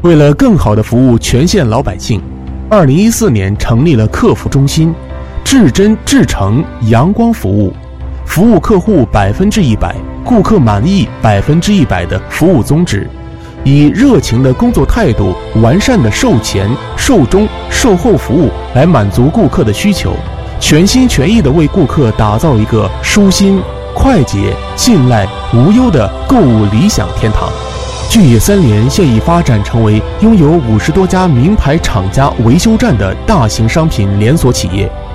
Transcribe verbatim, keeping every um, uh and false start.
为了更好地服务全县老百姓，二零一四年成立了客服中心，至真至诚阳光服务，服务客户百分之一百，顾客满意百分之一百的服务宗旨，以热情的工作态度、完善的售前、售中、售后服务来满足顾客的需求，全心全意地为顾客打造一个舒心、快捷、信赖、无忧的购物理想天堂。聚业三联现已发展成为拥有五十多家名牌厂家维修站的大型商品连锁企业，